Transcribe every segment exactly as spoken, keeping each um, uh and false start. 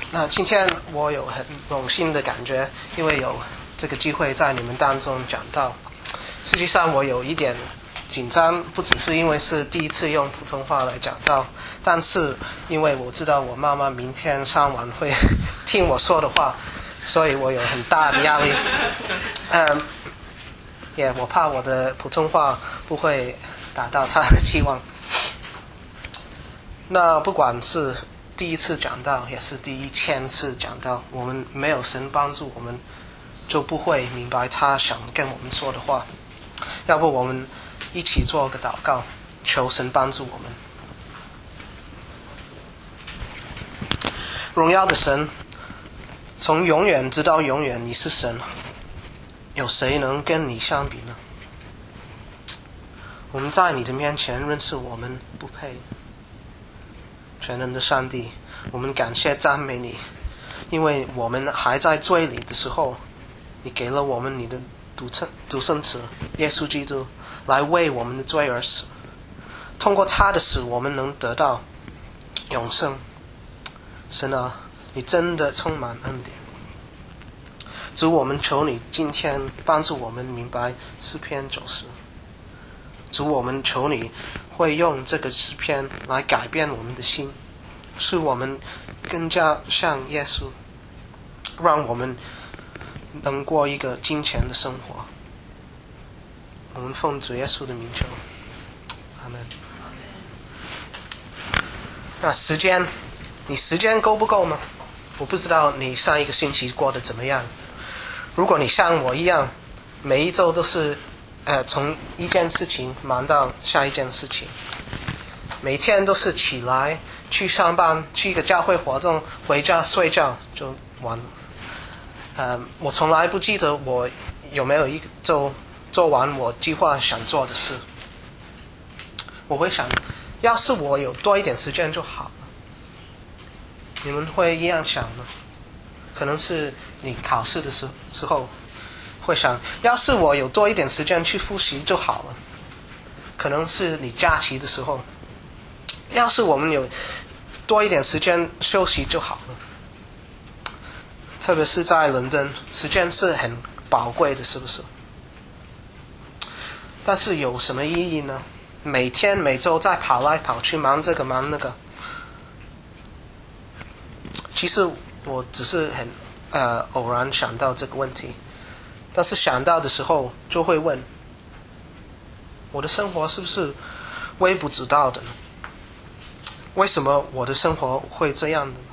那今天我有很荣幸的感觉，因为有这个机会在你们当中讲道。实际上我有一点紧张，不只是因为是第一次用普通话来讲道，但是因为我知道我妈妈明天上晚会听我说的话，所以我有很大的压力。嗯，也我怕我的普通话不会达到她的期望。那不管是第一次讲道，也是第一千次讲道，我们没有神帮助我们，就不会明白他想跟我们说的话。要不我们一起做个祷告，求神帮助我们。荣耀的神，从永远直到永远，你是神，有谁能跟你相比呢？我们在你的面前认识我们不配。全能的上帝，我们感谢赞美你，因为我们还在罪里的时候，你给了我们你的独生独生子耶稣基督来为我们的罪而死，通过他的死我们能得到永生。神啊，你真的充满恩典。主，我们求你今天帮助我们明白诗篇九十。主，我们求你会用这个诗篇来改变我们的心，使我们更加像耶稣，让我们能过一个金钱的生活。我们奉主耶稣的名求，阿们。那时间，你时间够不够吗？我不知道你上一个星期过得怎么样。如果你像我一样，每一周都是呃，从一件事情忙到下一件事情，每天都是起来去上班，去一个教会活动，回家睡觉就完了。呃，我从来不记得我有没有一周做完我计划想做的事。我会想，要是我有多一点时间就好了。你们会一样想吗？可能是你考试的时时候会想，要是我有多一点时间去复习就好了。可能是你假期的时候，要是我们有多一点时间休息就好了。特别是在伦敦，时间是很宝贵的，是不是？但是有什么意义呢？每天每周在跑来跑去，忙这个忙那个。其实我只是很呃偶然想到这个问题，但是想到的时候就会问，我的生活是不是微不足道的呢？为什么我的生活会这样的呢？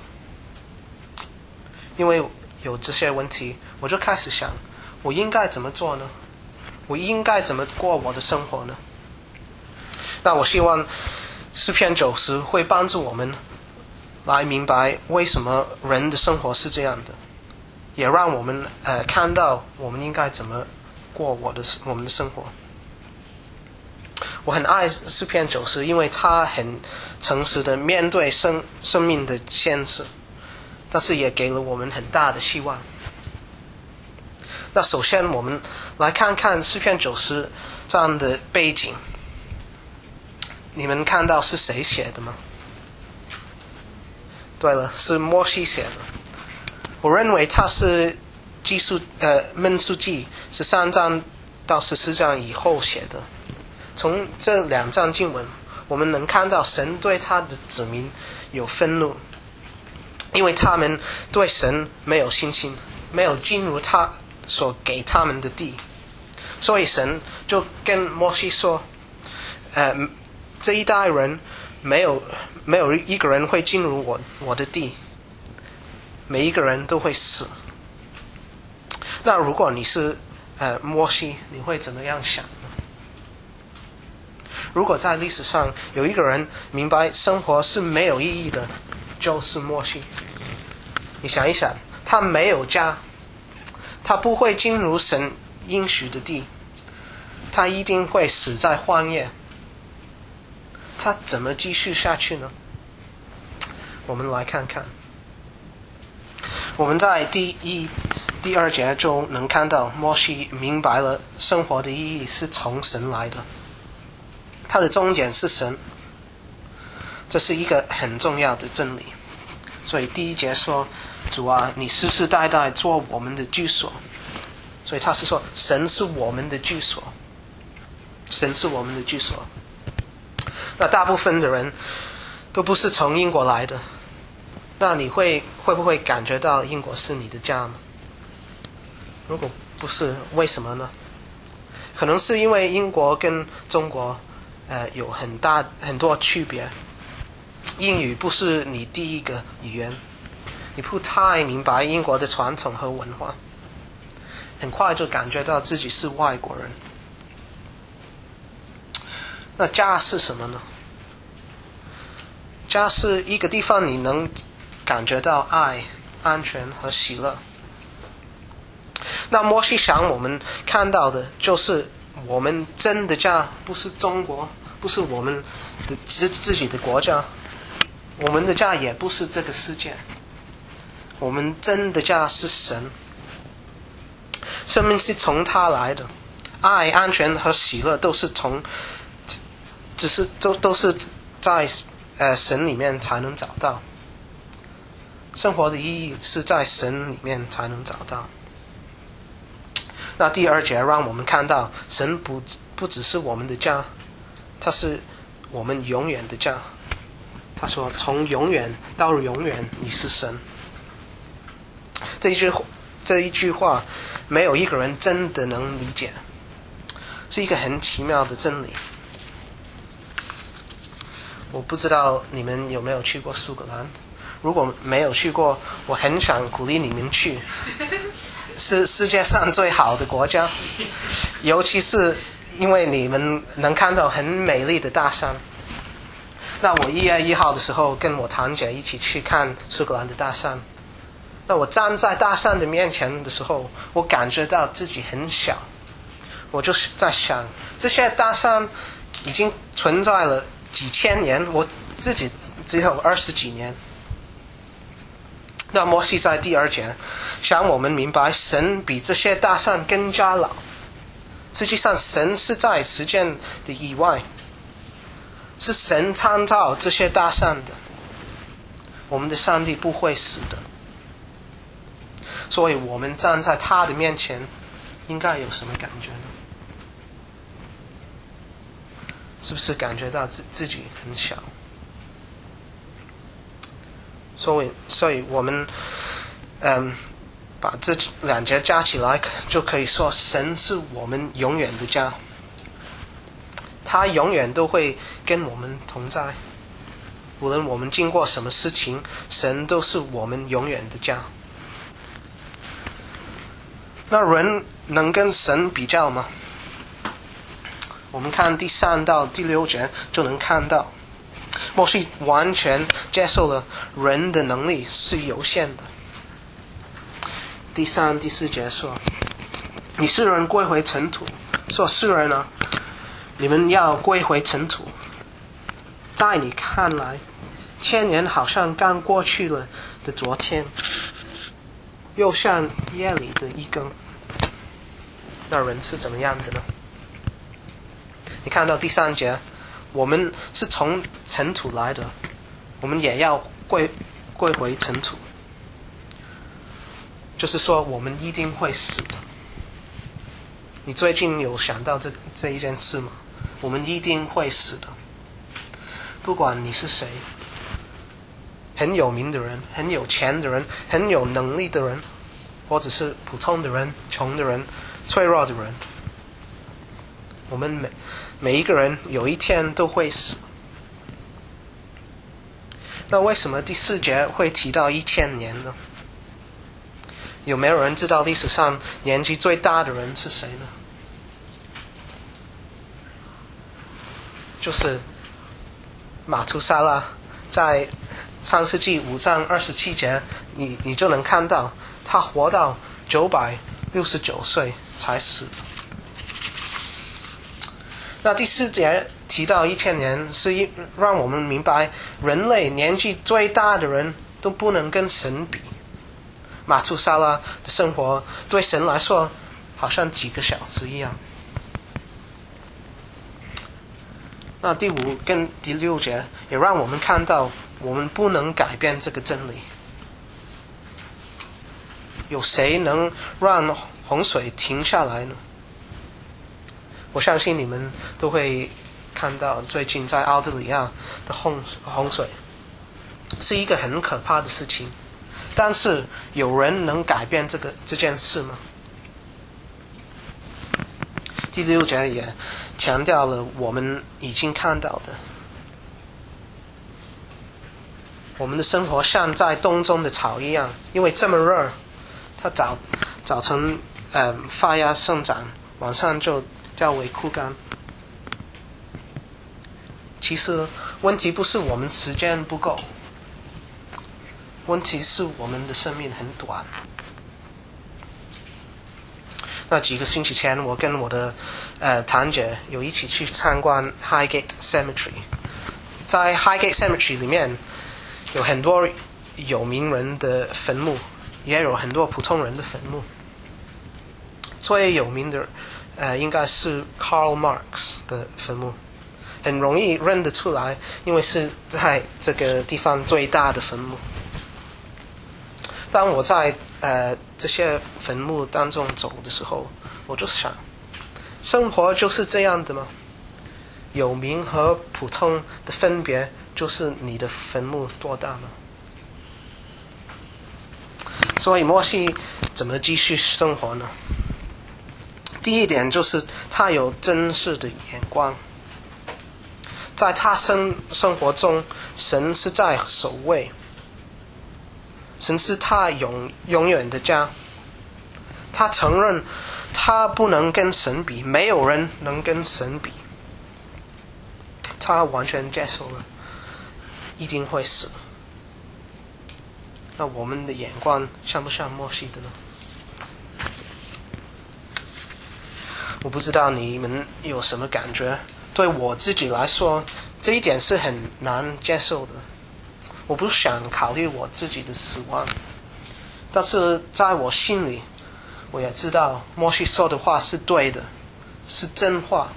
因为有这些问题，我就开始想，我应该怎么做呢？我应该怎么过我的生活呢？那我希望诗篇九十会帮助我们来明白为什么人的生活是这样的，也让我们呃看到我们应该怎么过我的我们的生活。我很爱诗篇九十，因为它很诚实的面对生生命的限制，但是也给了我们很大的希望。那首先我们来看看诗篇九十这样的背景。你们看到是谁写的吗？对了，是摩西写的。我认为他是记述呃民数记十三章到十四章以后写的。从这两章经文，我们能看到神对他的子民有愤怒，因为他们对神没有信心，没有进入他所给他们的地，所以神就跟摩西说，呃，这一代人没有没有一个人会进入我我的地，每一个人都会死。那如果你是呃摩西，你会怎么样想呢？如果在历史上有一个人明白生活是没有意义的，就是摩西。你想一想，他没有家，他不会进入神应许的地，他一定会死在荒野，他怎么继续下去呢？我们来看看，我们在第一、第二节中能看到摩西明白了生活的意义是从神来的，他的终点是神，这是一个很重要的真理。 所以第一节说，主啊，你世世代代做我们的居所。所以他是说，神是我们的居所，神是我们的居所。那大部分的人都不是从英国来的，那你会会不会感觉到英国是你的家吗？如果不是，为什么呢？可能是因为英国跟中国呃有很大很多区别，英语不是你第一个语言，你不太明白英国的传统和文化，很快就感觉到自己是外国人。那家是什么呢？家是一个地方你能感觉到爱、安全和喜乐。那摩西想我们看到的就是我们真的家不是中国，不是我们的自自己的国家，我们的家也不是这个世界，我们真的家是神。生命是从他来的，爱、安全和喜乐都是从，只是都都是在呃神里面才能找到。生活的意义是在神里面才能找到。那第二节让我们看到，神不不只是我们的家，他是我们永远的家。他说，从永远到永远，你是神。这一句这一句话，没有一个人真的能理解，是一个很奇妙的真理。我不知道你们有没有去过苏格兰，如果没有去过，我很想鼓励你们去，是世界上最好的国家，尤其是因为你们能看到很美丽的大山。那我一月一号的时候跟我堂姐一起去看苏格兰的大山，那我站在大山的面前的时候，我感觉到自己很小。我就是在想，这些大山已经存在了几千年，我自己只有二十几年。那摩西在第二节想我们明白，神比这些大山更加老。实际上神是在时间的以外，是神创造这些大山的。我们的上帝不会死的，所以我们站在他的面前应该有什么感觉呢？是不是感觉到自自己很小？所以，所以我们，嗯，把这两节加起来，就可以说，神是我们永远的家。他永远都会跟我们同在，无论我们经过什么事情，神都是我们永远的家。那人能跟神比较吗？我们看第三到第六节就能看到，摩西完全接受了人的能力是有限的。第三、第四节说：“你世人归回尘土。”说世人啊，你们要归回尘土。在你看来，千年好像刚过去了的昨天，又像夜里的一更。那人是怎么样的呢？你看到第三节，我们是从尘土来的，我们也要归归回尘土。就是说，我们一定会死的。你最近有想到这这一件事吗？我们一定会死的，不管你是谁，很有名的人，很有钱的人，很有能力的人，或者是普通的人，穷的人，脆弱的人，我们每每一个人有一天都会死。那为什么第四节会提到一千年呢？有没有人知道历史上年纪最大的人是谁呢？就是马图沙拉。在创世纪五章二十七节，你你就能看到他活到九百六十九岁才死。那第四节提到一千年，是一让我们明白人类年纪最大的人都不能跟神比。马图沙拉的生活对神来说好像几个小时一样。那第五跟第六节也让我们看到我们不能改变这个真理。 有谁能让洪水停下来呢？我相信你们都会看到最近在澳大利亚的洪洪水是一个很可怕的事情，但是有人能改变这个这件事吗？第六节也强调了我们已经看到的，我们的生活像在冬中的草一样，因为这么热，它早早晨呃发芽生长，晚上就掉为枯干。其实问题不是我们时间不够，问题是我们的生命很短。那几个星期前，我跟我的呃堂姐有一起去参观 Highgate Cemetery。在 Highgate Cemetery 里面，有很多有名人的坟墓，也有很多普通人的坟墓。最有名的，呃，应该是 Karl Marx 的坟墓，很容易认得出来，因为是在这个地方最大的坟墓。当我在呃这些坟墓当中走的时候，我就想，生活就是这样的吗？有名和普通的分别就是你的坟墓多大吗？所以摩西怎么继续生活呢？第一点就是他有真实的眼光，在他生生活中，神是在首位，神是他永永远的家。他承认他不能跟神比，没有人能跟神比。他完全接受了一定会死。那我们的眼光像不像摩西的呢？我不知道你们有什么感觉，对我自己来说，这一点是很难接受的。我不想考虑我自己的死亡，但是在我心里，我也知道摩西说的话是对的，是真话。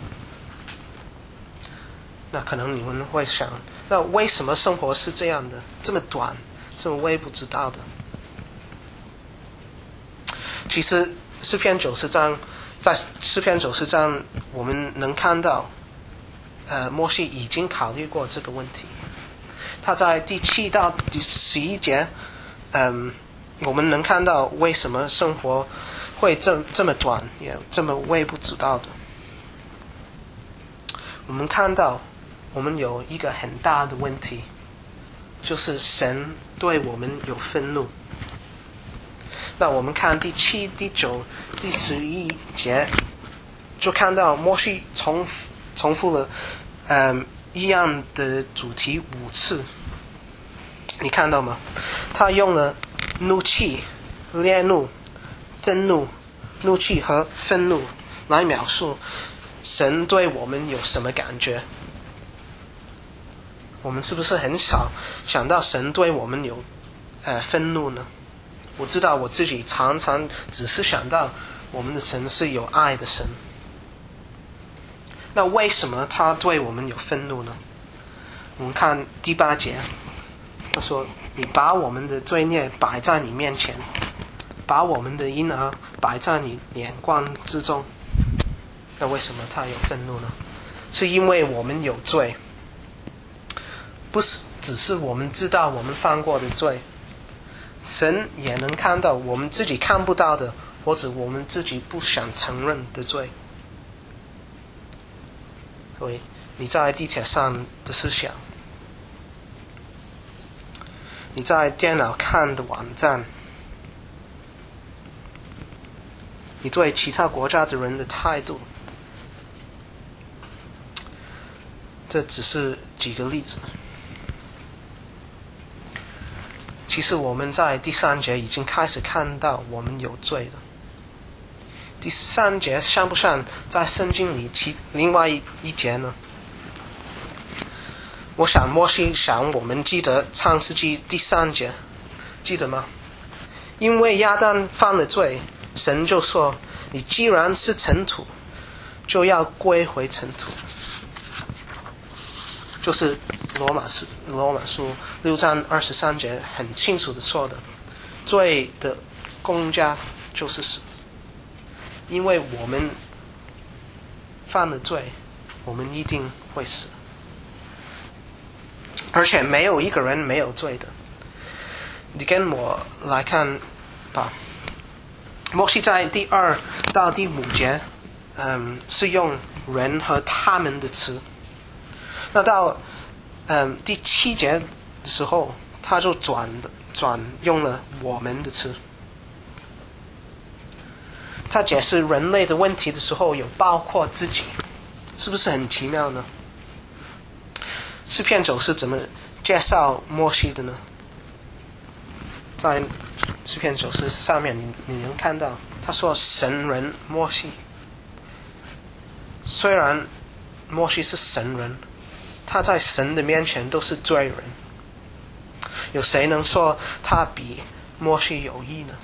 那可能你们会想，那为什么生活是这样的，这么短，这么微不足道的？其实诗篇九十章，在诗篇九十章我们能看到，呃，摩西已经考虑过这个问题。他在第七到第十一节，嗯，我们能看到为什么生活会这这么短，也这么微不足道的。我们看到，我们有一个很大的问题，就是神对我们有愤怒。那我们看第七、第九、第十一节，就看到摩西重复重复了，嗯，一样的主题五次。你看到吗？他用了怒气、烈怒、震怒、怒气和愤怒来描述神对我们有什么感觉。我们是不是很少想到神对我们有呃愤怒呢？我知道我自己常常只是想到我们的神是有爱的神。那为什么他对我们有愤怒呢？我们看第八节，他说：“你把我们的罪孽摆在你面前，把我们的婴儿摆在你眼光之中。”那为什么他有愤怒呢？是因为我们有罪，不是只是我们知道我们犯过的罪，神也能看到我们自己看不到的，或者我们自己不想承认的罪。各位，你在地铁上的思想，你在电脑看的网站，你对其他国家的人的态度，这只是几个例子。其实我们在第三节已经开始看到我们有罪了。第三节像不像在圣经里其另外一一节呢？我想摩西想我们记得创世纪第三节，记得吗？因为亚当犯了罪，神就说：“你既然是尘土，就要归回尘土。”就是罗马书罗马书六章二十三节很清楚的说的，罪的公价就是死，因为我们犯了罪，我们一定会死，而且没有一个人没有罪的。你跟我来看吧，摩西在第二到第五节，嗯，是用人和他们的词，那到嗯第七节的时候，他就转转用了我们的词。他解释人类的问题的时候，有包括自己，是不是很奇妙呢？诗篇九是怎么介绍摩西的呢？在诗篇九十上面，你你能看到，他说神人摩西。虽然摩西是神人，他在神的面前都是罪人，有谁能说他比摩西有益呢？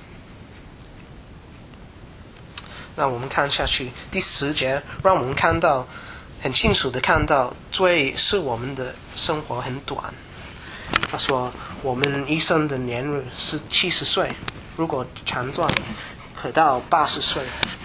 那我们看下去，第十节让我们看到很清楚的看到，罪是我们的生活很短。他说我们一生的年日是七十岁，如果强壮可到八十岁。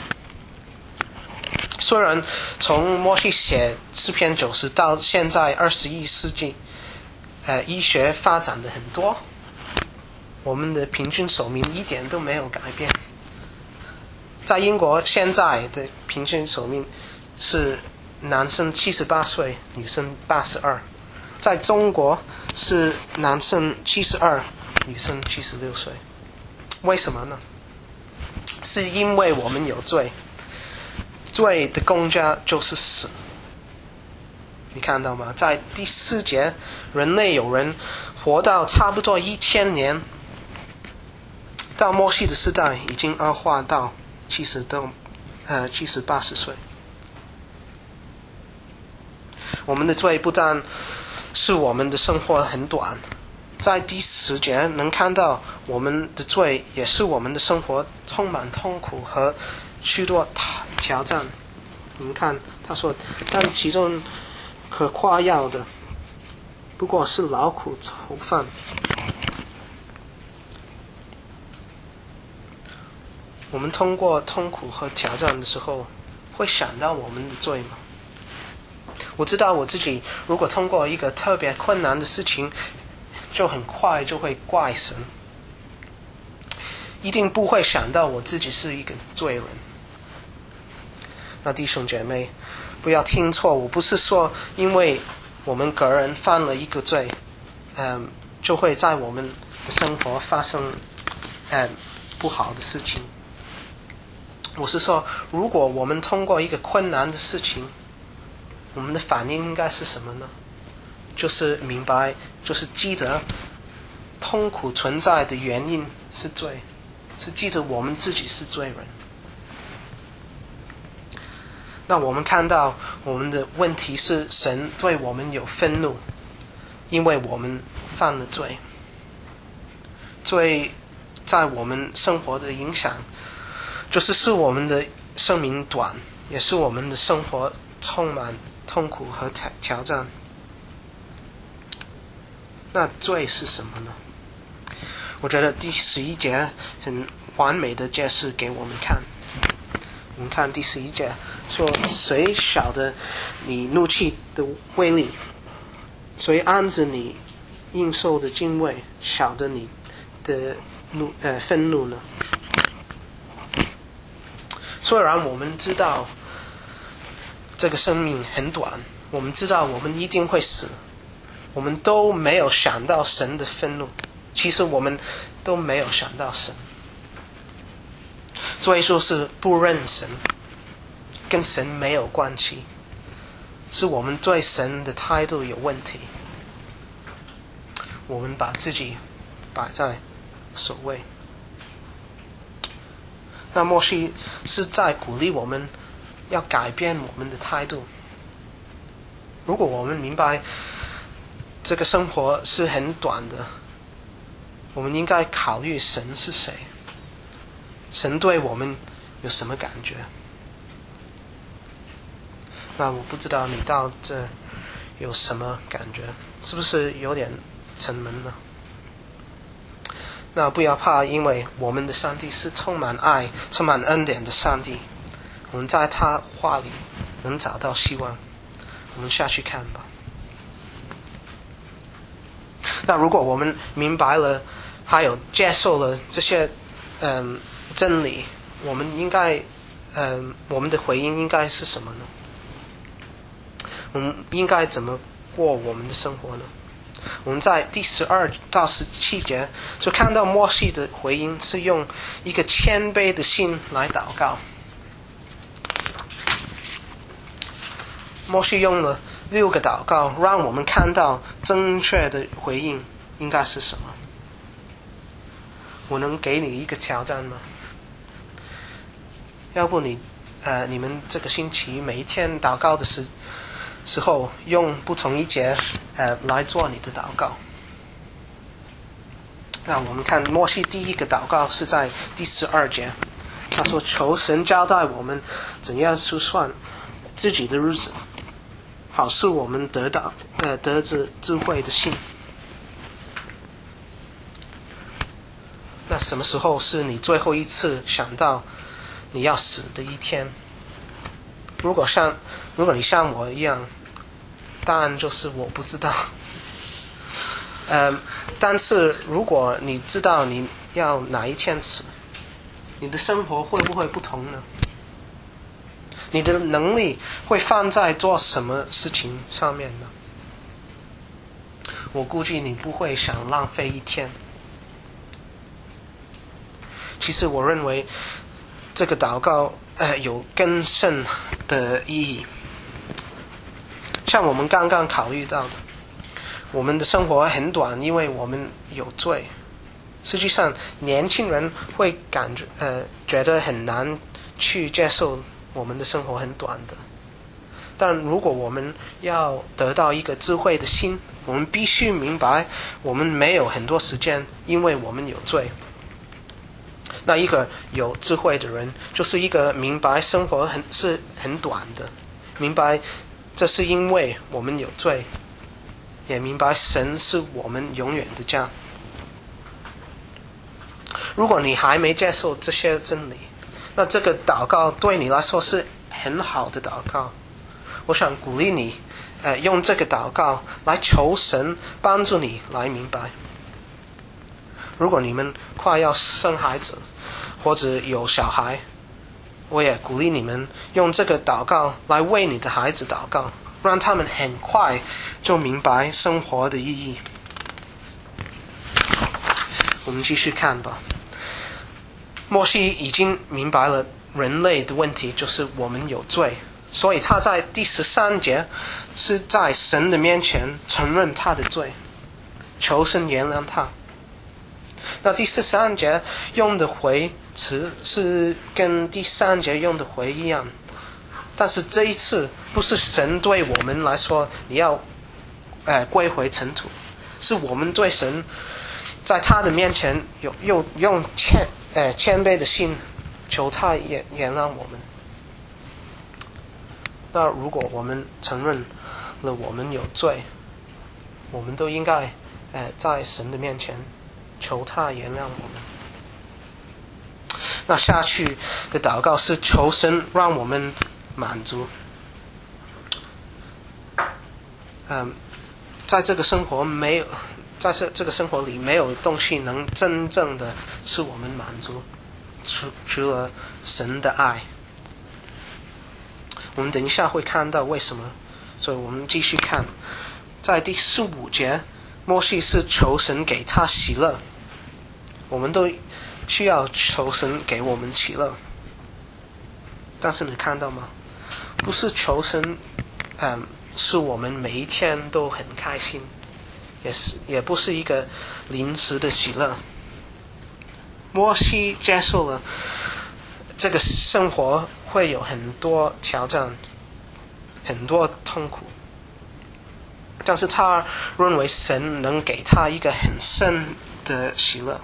虽然从摩西写诗篇九十到现在二十一世纪，呃，医学发展的很多，我们的平均寿命一点都没有改变。在英国现在的平均寿命是男生七十八岁，女生八十二。在中国是男生七十二，女生七十六岁。为什么呢？是因为我们有罪，罪的公价就是死。你看到吗？在第四节，人类有人活到差不多一千年，到摩西的时代已经恶化到七十到呃七十八十岁。我们的罪不但是我们的生活很短，在第十节能看到我们的罪也是我们的生活充满痛苦和许多挑战。你们看他说，但其中可夸耀的不过是劳苦愁烦。我们通过痛苦和挑战的时候，会想到我们的罪吗？我知道我自己，如果通过一个特别困难的事情，就很快就会怪神，一定不会想到我自己是一个罪人。那弟兄姐妹，不要听错，我不是说因为我们个人犯了一个罪，嗯，就会在我们的生活发生嗯不好的事情。我是说，如果我们通过一个困难的事情，我们的反应应该是什么呢？就是明白，就是记得痛苦存在的原因是罪，是记得我们自己是罪人。那我们看到我们的问题是神对我们有愤怒，因为我们犯了罪。罪在我们生活的影响，就是使我们的生命短，也是我们的生活充满痛苦和挑战。那罪是什么呢？我觉得第十一节很完美的解释给我们看。我们看第十一节说，谁晓得你怒气的威力？谁按着你应受的敬畏晓得你的怒呃愤怒呢？虽然我们知道这个生命很短，我们知道我们一定会死，我们都没有想到神的愤怒。其实我们都没有想到神，所以说是不认神，跟神没有关系，是我们对神的态度有问题。我们把自己摆在首位。那摩西是在鼓励我们要改变我们的态度。如果我们明白这个生活是很短的，我们应该考虑神是谁，神对我们有什么感觉。那我不知道你到这有什么感觉，是不是有点沉闷呢？ 那不要怕，因为我们的上帝是充满爱、充满恩典的上帝。我们在他话里能找到希望。我们下去看吧。那如果我们明白了，还有接受了这些嗯真理，我们应该嗯我们的回应应该是什么呢？我们应该怎么过我们的生活呢？我们在第十二到十七节就看到摩西的回应是用一个谦卑的心来祷告。摩西用了六个祷告，让我们看到正确的回应应该是什么。我能给你一个挑战吗？要不你呃，你们这个星期每一天祷告的时时候，用不同一节呃来做你的祷告。那我们看摩西第一个祷告是在第十二节，他说：“求神交代我们怎样数算自己的日子，好使我们得到呃得着智慧的心。”那什么时候是你最后一次想到你要死的一天？如果像如果你像我一样，答案就是我不知道。呃，但是如果你知道你要哪一天死，你的生活会不会不同呢？你的能力会放在做什么事情上面呢？我估计你不会想浪费一天。其实我认为这个祷告呃有更深的意义。像我们刚刚考虑到的，我们的生活很短，因为我们有罪。实际上年轻人会感觉呃觉得很难去接受我们的生活很短的。但如果我们要得到一个智慧的心，我们必须明白我们没有很多时间，因为我们有罪。那一个有智慧的人，就是一个明白生活很是很短的，明白这是因为我们有罪，也明白神是我们永远的家。如果你还没接受这些真理，那这个祷告对你来说是很好的祷告。我想鼓励你，呃，用这个祷告来求神帮助你来明白。如果你们快要生孩子，或者有小孩，我也鼓励你们用这个祷告来为你的孩子祷告，让他们很快就明白生活的意义。我们继续看吧。摩西已经明白了人类的问题，就是我们有罪，所以他在第十三节是在神的面前承认他的罪，求神原谅他。那第十三节用的回词是跟第三节用的回一样，但是这一次不是神对我们来说你要呃归回尘土，是我们对神在他的面前有又用谦呃谦卑的心求他也原谅我们。那如果我们承认了我们有罪，我们都应该呃在神的面前求他原谅我们。那下去的祷告是求神让我们满足。嗯，在这个生活没有，在这这个生活里没有东西能真正的使我们满足，除除了神的爱。我们等一下会看到为什么，所以我们继续看，在第十五节，摩西是求神给他喜乐。我们都需要求神给我们喜乐，但是你看到吗？不是求神，嗯，是我们每一天都很开心，也是也不是一个临时的喜乐。摩西接受了这个生活会有很多挑战，很多痛苦，但是他认为神能给他一个很深的喜乐。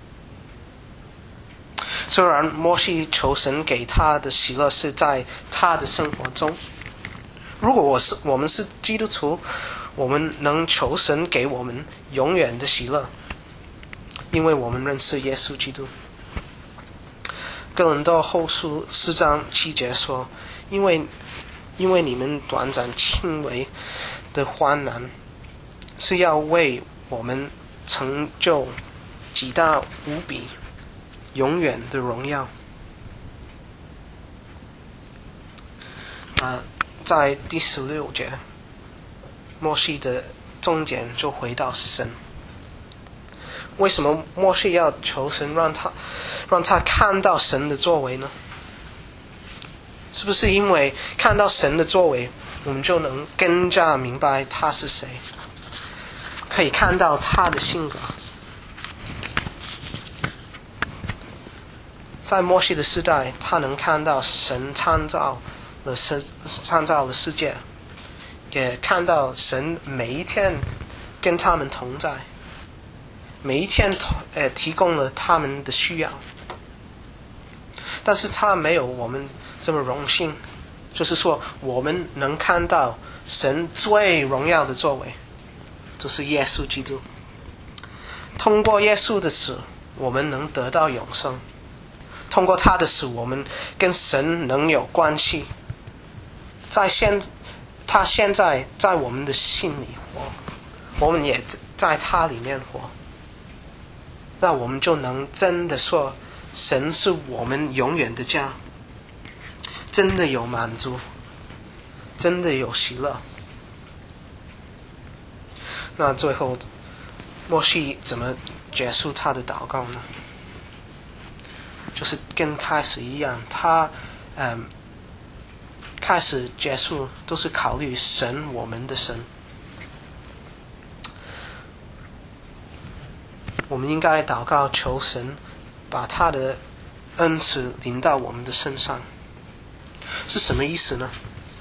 虽然摩西求神给他的喜乐是在他的生活中，如果我是我们是基督徒，我们能求神给我们永远的喜乐。 因为我们认识耶稣基督。哥林多后书四章七节说，因为因为你们短暂轻微的患难，是要为我们成就极大无比永远的荣耀。啊，在第十六节，摩西的重点就回到神。为什么摩西要求神让他让他看到神的作为呢？是不是因为看到神的作为，我们就能更加明白他是谁，可以看到他的性格？在摩西的时代，他能看到神创造了世创造了世界，也看到神每一天跟他们同在，每一天呃提供了他们的需要。但是他没有我们这么荣幸，就是说我们能看到神最荣耀的作为，就是耶稣基督。通过耶稣的死，我们能得到永生。通过他的死，我们跟神能有关系。在现他现在在我们的心里活，我们也在他里面活，那我们就能真的说神是我们永远的家，真的有满足，真的有喜乐。那最后摩西怎么结束他的祷告呢？就是跟开始一样，他嗯开始结束都是考虑神，我们的神。我们应该祷告求神把他的恩慈临到我们的身上。是什么意思呢？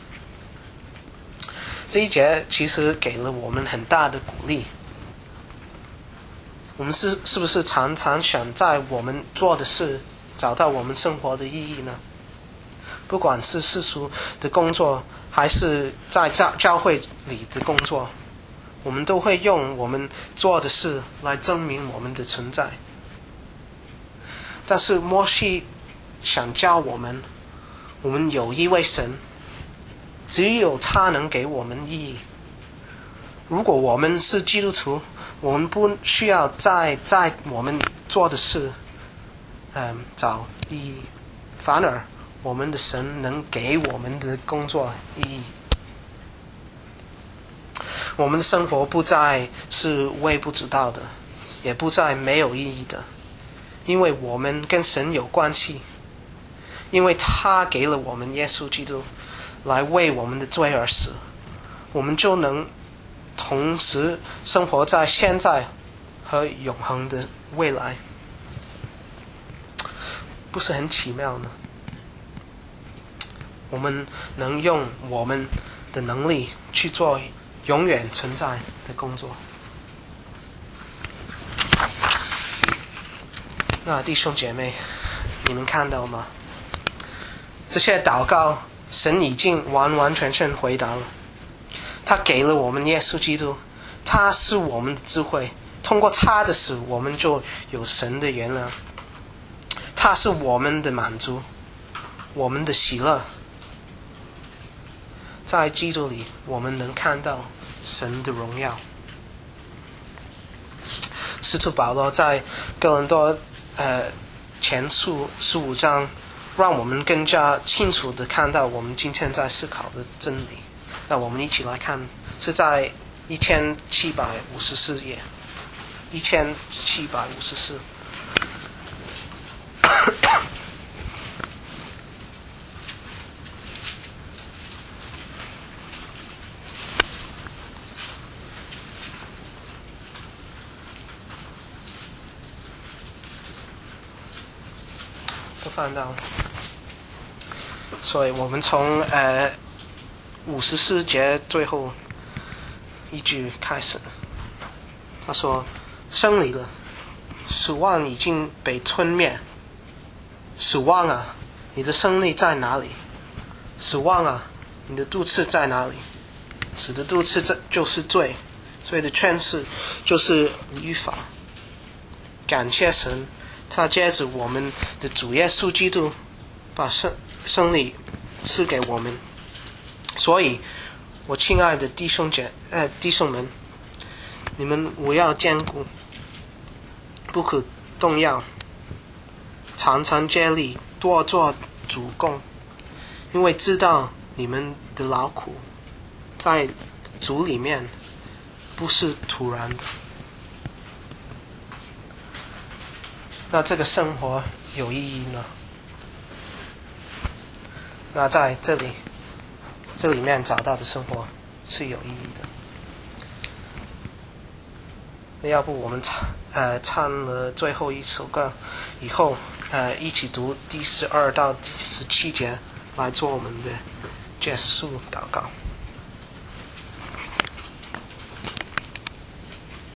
这一节其实给了我们很大的鼓励。我们是是不是常常想在我们做的事找到我们生活的意义呢？不管是世俗的工作，还是在教教会里的工作，我们都会用我们做的事来证明我们的存在。但是摩西想教我们，我们有一位神，只有他能给我们意义。如果我们是基督徒，我们不需要再在我们做的事嗯找意义，反而我们的神能给我们的工作意义。我们的生活不再是微不足道的，也不再没有意义的，因为我们跟神有关系，因为他给了我们耶稣基督来为我们的罪而死，我们就能同时生活在现在和永恒的未来。不是很奇妙呢？我们能用我们的能力去做永远存在的工作。那弟兄姐妹，你们看到吗？这些祷告，神已经完完全全回答了。他给了我们耶稣基督，他是我们的智慧，通过他的死，我们就有神的原谅。他是我们的满足，我们的喜乐。在基督里，我们能看到神的荣耀。使徒保罗在哥林多呃前书十五章，让我们更加清楚地看到我们今天在思考的真理。那我们一起来看，是在一千七百五十四页，一千七百五十四。都翻到，所以我们从呃五十四节最后一句开始。他说：“胜利了，死亡已经被吞灭。死亡啊，你的胜利在哪里？死亡啊，你的肚刺在哪里？死的肚刺这就是罪，罪的权势就是律法。 感谢神，他借着我们的主耶稣基督把胜胜利赐给我们。所以我亲爱的弟兄姐呃弟兄们，你们务要坚固，不可动摇，常常竭力多做主工，因为知道你们的劳苦在主里面不是突然的。那这个生活有意义呢？那在这里这里面找到的生活是有意义的。那要不我们唱呃唱了最后一首歌以后，呃一起读第十二到第十七节，来做我们的结束祷告。